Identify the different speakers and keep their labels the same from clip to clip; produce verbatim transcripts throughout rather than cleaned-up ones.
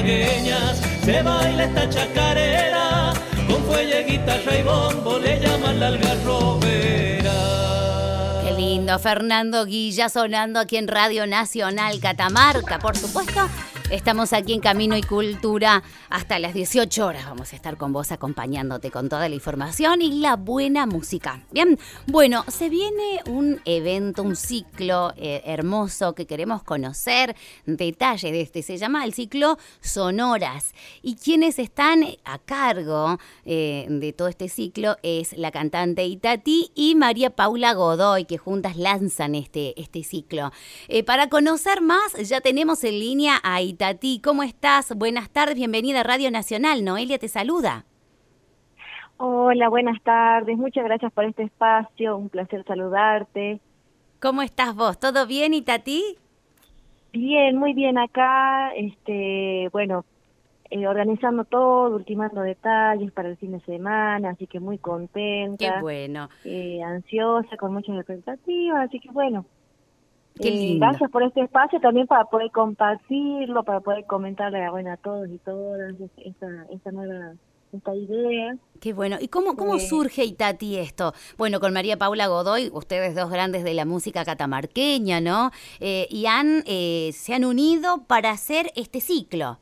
Speaker 1: malagueñas se baila esta chacarera, con fuelle, guitarra y bombo le llaman la algarrobera.
Speaker 2: Qué lindo, Fernando Guilla sonando aquí en Radio Nacional Catamarca, por supuesto. Estamos aquí en Camino y Cultura hasta las dieciocho horas. Vamos a estar con vos acompañándote con toda la información y la buena música. Bien, bueno, se viene un evento, un ciclo eh, hermoso que queremos conocer detalles de este. Se llama el ciclo Sonoras. Y quienes están a cargo eh, de todo este ciclo es la cantante Itatí y María Paula Godoy, que juntas lanzan este, este ciclo. Eh, para conocer más, ya tenemos en línea a Itatí. Tati, ¿cómo estás? Buenas tardes, bienvenida a Radio Nacional. Noelia te saluda.
Speaker 3: Hola, buenas tardes. Muchas gracias por este espacio. Un placer saludarte.
Speaker 2: ¿Cómo estás vos? ¿Todo bien, Itatí?
Speaker 3: Bien, muy bien acá. Este, bueno, eh, organizando todo, ultimando detalles para el fin de semana, así que muy contenta.
Speaker 2: Qué bueno.
Speaker 3: Eh, ansiosa, con muchas expectativas, así que bueno.
Speaker 2: Qué
Speaker 3: Eh, gracias por este espacio también para poder compartirlo, para poder comentarle a, bueno, a todos y todas esta, esta nueva esta idea.
Speaker 2: Qué bueno. ¿Y cómo, cómo
Speaker 3: eh,
Speaker 2: surge, Itatí, esto? Bueno, con María Paula Godoy, ustedes dos grandes de la música catamarqueña, ¿no? Eh, y han eh, se han unido para hacer este ciclo.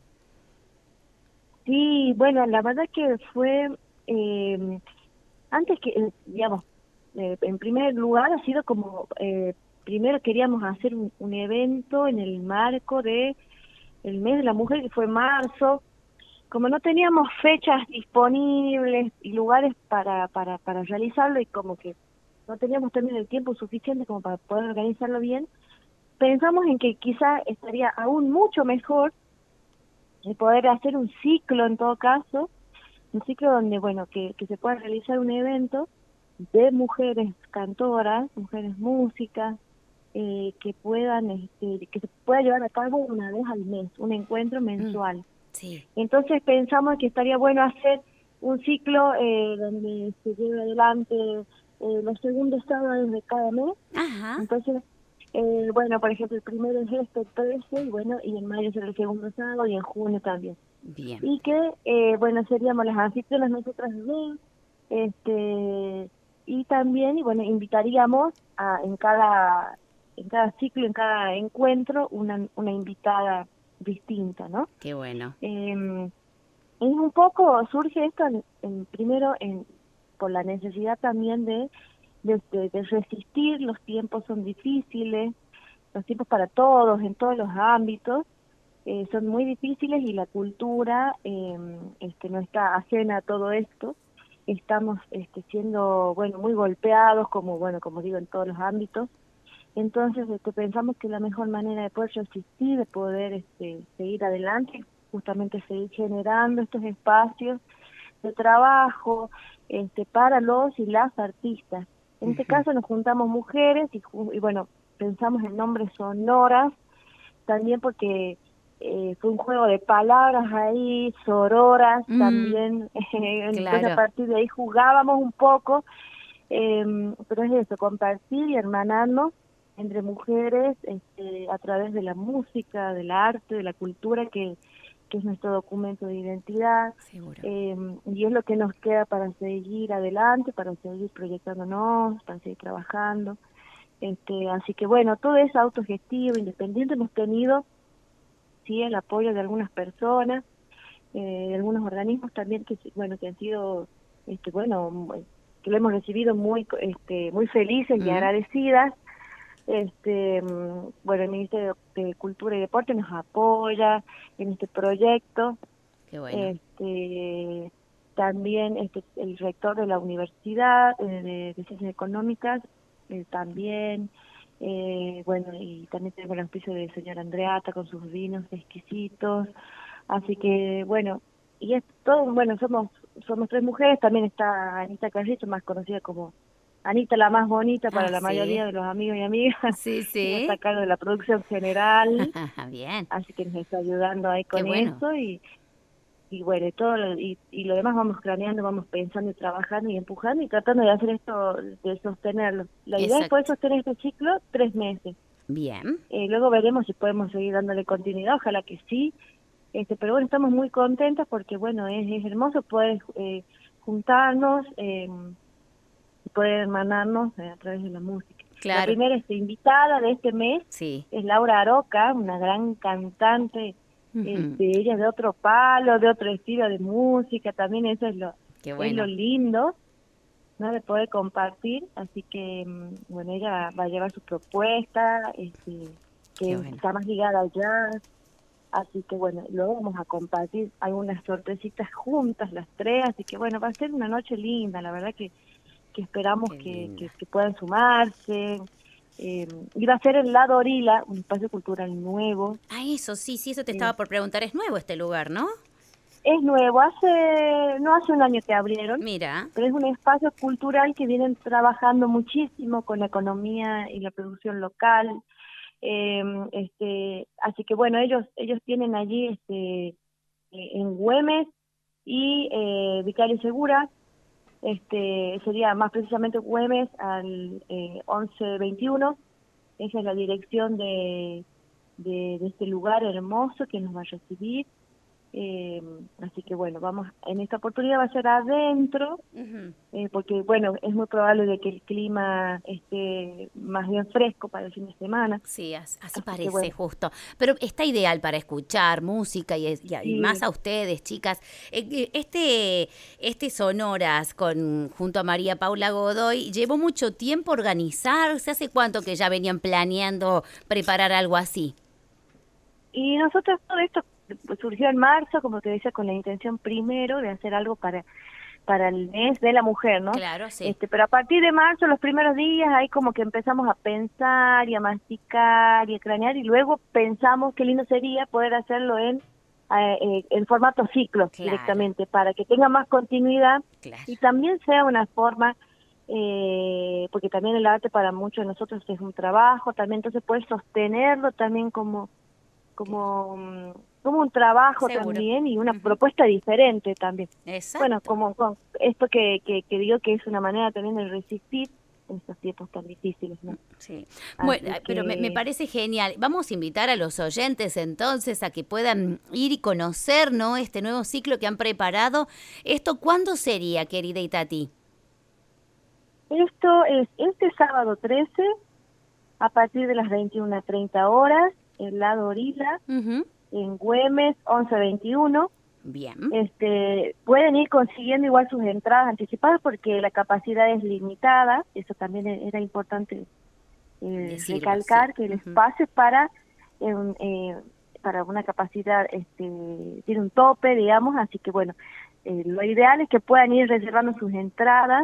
Speaker 3: Sí, bueno, la verdad que fue, eh, antes que, eh, digamos, eh, en primer lugar ha sido como... Eh, Primero queríamos hacer un, un evento en el marco de el mes de la mujer, que fue marzo. Como no teníamos fechas disponibles y lugares para, para, para realizarlo, y como que no teníamos también el tiempo suficiente como para poder organizarlo bien, pensamos en que quizá estaría aún mucho mejor el poder hacer un ciclo, en todo caso, un ciclo donde, bueno, que, que se pueda realizar un evento de mujeres cantoras, mujeres músicas, Eh, que puedan este, que se pueda llevar a cabo una vez al mes, un encuentro mensual.
Speaker 2: Mm, sí.
Speaker 3: Entonces pensamos que estaría bueno hacer un ciclo eh, donde se lleve adelante eh, los segundos sábados de cada mes.
Speaker 2: Ajá.
Speaker 3: Entonces, eh, bueno, por ejemplo, el primero es este trece, y bueno, y en mayo será el segundo sábado, y en junio también.
Speaker 2: Bien.
Speaker 3: Y que, eh, bueno, seríamos las anfitrionas nosotras dos, este, y también, y bueno, invitaríamos a, en cada en cada ciclo, en cada encuentro, una, una invitada distinta, ¿no?
Speaker 2: Qué bueno.
Speaker 3: Eh, es un poco, surge esto en, en, primero en, por la necesidad también de, de, de, de resistir, los tiempos son difíciles, los tiempos para todos, en todos los ámbitos, eh, son muy difíciles, y la cultura eh, este, no está ajena a todo esto. Estamos este, siendo, bueno, muy golpeados, como, bueno, como digo, en todos los ámbitos. Entonces este, pensamos que la mejor manera de poder resistir, de poder este, seguir adelante, justamente seguir generando estos espacios de trabajo este, para los y las artistas. En este caso nos juntamos mujeres y, y bueno, pensamos en nombres sonoras, también porque eh, fue un juego de palabras ahí, sororas, mm, también, eh,
Speaker 2: claro.
Speaker 3: Entonces a partir de ahí jugábamos un poco, eh, pero es eso, compartir y hermanarnos entre mujeres este, a través de la música, del arte, de la cultura, que, que es nuestro documento de identidad.
Speaker 2: Seguro.
Speaker 3: Eh, y es lo que nos queda para seguir adelante, para seguir proyectándonos, para seguir trabajando. Este, así que bueno, todo es autogestivo, independiente. Hemos tenido sí el apoyo de algunas personas, eh, de algunos organismos también que bueno que han sido este bueno que lo hemos recibido muy este muy felices y
Speaker 2: mm.
Speaker 3: agradecidas. Este, bueno, el Ministerio de Cultura y Deporte nos apoya en este proyecto.
Speaker 2: Qué bueno.
Speaker 3: Este, también este, el rector de la Universidad eh, de Ciencias Económicas eh, también, eh, bueno, y también tenemos el auspicio de señora Andreata con sus vinos exquisitos. Así que, bueno, y es todo, bueno, somos somos tres mujeres, también está Anita Carrillo, más conocida como Anita la más bonita para
Speaker 2: ah,
Speaker 3: la
Speaker 2: sí.
Speaker 3: mayoría de los amigos y amigas.
Speaker 2: Sí, sí.
Speaker 3: Ella está a cargo de la producción general.
Speaker 2: Bien.
Speaker 3: Así que nos está ayudando ahí con
Speaker 2: bueno.
Speaker 3: eso y y bueno, y todo lo, y, y lo demás vamos craneando, vamos pensando y trabajando y empujando y tratando de hacer esto, de sostenerlo. La idea
Speaker 2: Exacto.
Speaker 3: es poder sostener este ciclo tres meses.
Speaker 2: Bien.
Speaker 3: Eh, luego veremos si podemos seguir dándole continuidad, ojalá que sí. Este, pero bueno, estamos muy contentas porque bueno, es, es hermoso poder eh, juntarnos, eh, poder hermanarnos eh, a través de la música.
Speaker 2: Claro.
Speaker 3: La primera este, invitada de este mes
Speaker 2: sí.
Speaker 3: es Laura Aroca, una gran cantante.
Speaker 2: Uh-huh.
Speaker 3: Este, ella es de otro palo, de otro estilo de música, también eso es lo,
Speaker 2: Qué bueno.
Speaker 3: es lo lindo, ¿no? De poder compartir, así que, bueno, ella va a llevar su propuesta, este, que
Speaker 2: bueno.
Speaker 3: está más ligada al jazz, así que bueno, luego vamos a compartir algunas sorpresitas juntas las tres, así que bueno, va a ser una noche linda, la verdad que, que esperamos que, que, que puedan sumarse. Eh, y va a ser el Lado Orila, un espacio cultural nuevo.
Speaker 2: Ah, eso, sí, sí, eso te estaba por preguntar, es nuevo este lugar, ¿no?
Speaker 3: Es nuevo, hace no hace un año que abrieron.
Speaker 2: Mira.
Speaker 3: Pero es un espacio cultural que vienen trabajando muchísimo con la economía y la producción local. Eh, este, así que bueno, ellos ellos tienen allí este en Güemes y eh, Vicario Segura. Este sería más precisamente Güemes al eh, once veintiuno. Esa es la dirección de, de, de este lugar hermoso que nos va a recibir. Eh, así que bueno, vamos, en esta oportunidad va a ser adentro, uh-huh. eh, porque bueno, es muy probable de que el clima esté más bien fresco para el fin de semana.
Speaker 2: Sí, así, así parece, bueno. Justo. Pero está ideal para escuchar música y, y, sí. y más a ustedes, chicas. Este, este Sonoras con junto a María Paula Godoy, ¿llevó mucho tiempo organizarse? ¿Hace cuánto que ya venían planeando preparar algo así?
Speaker 3: Y nosotros todo esto surgió en marzo, como te decía, con la intención primero de hacer algo para para el mes de la mujer, ¿no?
Speaker 2: Claro, sí.
Speaker 3: Este, pero a partir de marzo, los primeros días, ahí como que empezamos a pensar y a masticar y a cranear, y luego pensamos qué lindo sería poder hacerlo en eh, en formato ciclo, claro. Directamente, para que tenga más continuidad, claro. Y también sea una forma, eh, porque también el arte para muchos de nosotros es un trabajo, también entonces poder sostenerlo también como como como un trabajo Seguro. También y una uh-huh. propuesta diferente también.
Speaker 2: Exacto.
Speaker 3: Bueno, como con esto que, que, que digo que es una manera también de resistir en estos tiempos tan difíciles, ¿no?
Speaker 2: Sí. Bueno, que... pero me, me parece genial. Vamos a invitar a los oyentes entonces a que puedan ir y conocer, ¿no? Este nuevo ciclo que han preparado. ¿Esto cuándo sería, querida Itatí?
Speaker 3: Esto es este sábado trece a partir de las veintiuna treinta horas. El Lado Orila, uh-huh. en Güemes, once veintiuno.
Speaker 2: Bien.
Speaker 3: Este, pueden ir consiguiendo igual sus entradas anticipadas porque la capacidad es limitada. Eso también era importante eh, Decirlo, recalcar, sí. Que el uh-huh. espacio es para, eh, eh, para una capacidad, este, tiene un tope, digamos, así que bueno, eh, lo ideal es que puedan ir reservando sus entradas.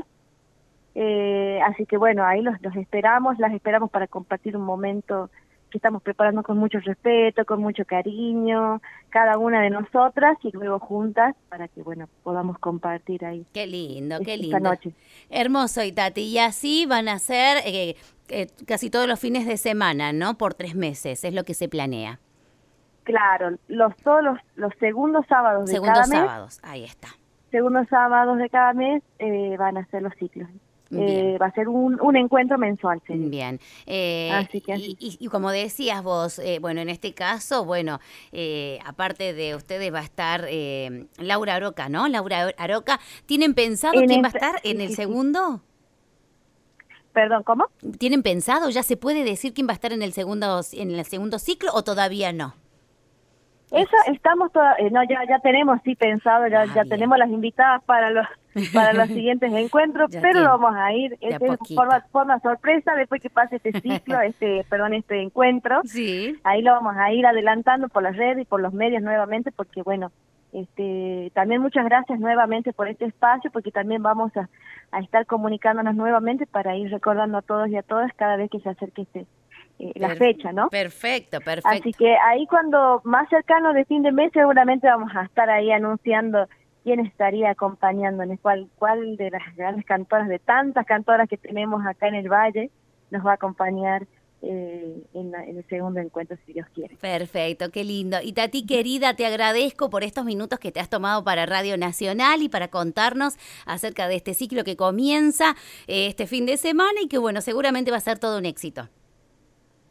Speaker 3: Eh, así que bueno, ahí los, los esperamos, las esperamos para compartir un momento que estamos preparando con mucho respeto, con mucho cariño, cada una de nosotras y luego juntas para que, bueno, podamos compartir ahí.
Speaker 2: Qué lindo, qué
Speaker 3: esta
Speaker 2: lindo.
Speaker 3: Noche.
Speaker 2: Hermoso, Itatí. Y así van a ser eh, eh, casi todos los fines de semana, ¿no? Por tres meses, es lo que se planea.
Speaker 3: Claro, los todos los, los segundos sábados
Speaker 2: segundos
Speaker 3: de cada mes.
Speaker 2: Segundos sábados, ahí está.
Speaker 3: Segundos sábados de cada mes eh, van a ser los ciclos. Eh, va a ser un, un encuentro mensual. ¿Sí?
Speaker 2: Bien. Eh,
Speaker 3: así que
Speaker 2: así. Y, y, y como decías vos, eh, bueno, en este caso, bueno, eh, aparte de ustedes va a estar eh, Laura Aroca, ¿no? Laura Aroca. ¿Tienen pensado en quién este, va a estar en sí, el sí, segundo?
Speaker 3: Perdón, ¿cómo?
Speaker 2: ¿Tienen pensado? ¿Ya se puede decir quién va a estar en el segundo en el segundo ciclo o todavía no?
Speaker 3: Eso estamos toda, eh, no ya ya tenemos sí pensado, ya ah, ya bien. Tenemos las invitadas para los para los siguientes encuentros, pero tiene. Vamos a ir es de forma, forma sorpresa después que pase este ciclo, este perdón, este encuentro.
Speaker 2: Sí.
Speaker 3: Ahí lo vamos a ir adelantando por las redes y por los medios nuevamente porque bueno, este también muchas gracias nuevamente por este espacio porque también vamos a, a estar comunicándonos nuevamente para ir recordando a todos y a todas cada vez que se acerque este Eh, la fecha, ¿no?
Speaker 2: Perfecto, perfecto.
Speaker 3: Así que ahí cuando más cercano de fin de mes seguramente vamos a estar ahí anunciando quién estaría acompañándonos, cuál, cuál de las grandes cantoras, de tantas cantoras que tenemos acá en el Valle, nos va a acompañar eh, en, la, en el segundo encuentro, si Dios quiere.
Speaker 2: Perfecto, qué lindo. Itatí, querida, te agradezco por estos minutos que te has tomado para Radio Nacional y para contarnos acerca de este ciclo que comienza eh, este fin de semana y que, bueno, seguramente va a ser todo un éxito.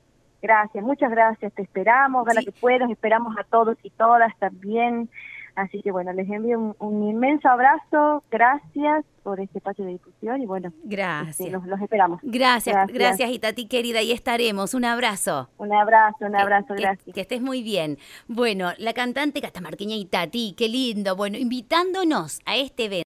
Speaker 3: Gracias, muchas gracias, te esperamos, ojalá
Speaker 2: Sí.
Speaker 3: que puedas, esperamos a todos y todas también. Así que bueno, les envío un, un inmenso abrazo, gracias por este espacio de difusión y bueno,
Speaker 2: Gracias.
Speaker 3: este, los, los esperamos.
Speaker 2: Gracias,
Speaker 3: Gracias.
Speaker 2: gracias, Itatí querida, y estaremos. Un abrazo.
Speaker 3: Un abrazo, un
Speaker 2: Que-
Speaker 3: abrazo,
Speaker 2: que,
Speaker 3: gracias.
Speaker 2: que estés muy bien. Bueno, la cantante catamarqueña Itatí, qué lindo. Bueno, invitándonos a este evento.